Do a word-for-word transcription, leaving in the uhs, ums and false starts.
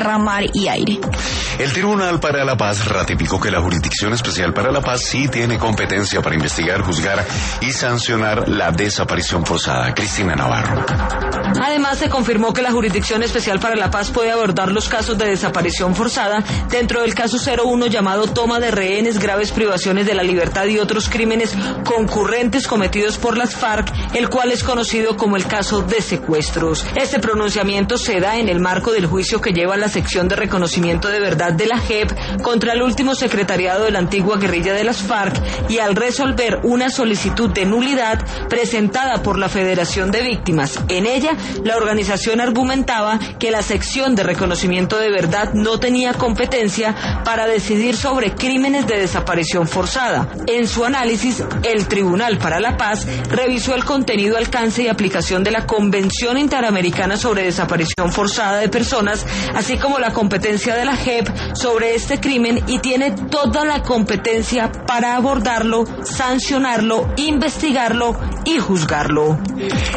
tierra, mar y aire. El Tribunal para la Paz ratificó que la Jurisdicción Especial para la Paz sí tiene competencia para investigar, juzgar y sancionar la desaparición forzada. Cristina Navarro. Además, se confirmó que la Jurisdicción Especial para la Paz puede abordar los casos de desaparición forzada dentro del caso cero uno llamado toma de rehenes, graves privaciones de la libertad y otros crímenes concurrentes cometidos por las FARC, el cual es conocido como el caso de secuestros. Este pronunciamiento se da en el marco del juicio que lleva la sección de reconocimiento de verdad de la J E P contra el último secretariado de la antigua guerrilla de las FARC y al resolver una solicitud de nulidad presentada por la Federación de Víctimas. En ella, la organización argumentaba que la sección de reconocimiento de verdad no tenía competencia para decidir sobre crímenes de desaparición forzada. En su análisis, el Tribunal para la Paz revisó el contenido, alcance y aplicación de la Convención Interamericana sobre Desaparición Forzada de Personas, así como la competencia de la J E P sobre este crimen, y tiene toda la competencia para abordarlo, sancionarlo, investigarlo y juzgarlo.